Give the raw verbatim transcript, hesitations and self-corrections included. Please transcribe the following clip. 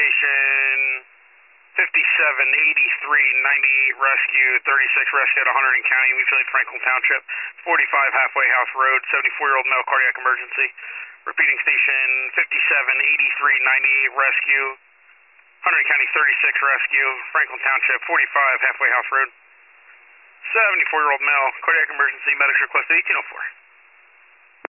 station fifty-seven eighty-three ninety-eight rescue, thirty-six rescue at one hundred in County, Wheatfield, Franklin Township, forty-five Halfway House Road, seventy-four-year-old male cardiac emergency. Repeating station fifty-seven eighty-three ninety-eight rescue, one hundred County, thirty-six rescue, Franklin Township, forty-five Halfway House Road. seventy-four-year-old male, cardiac emergency, medics requested eighteen oh four.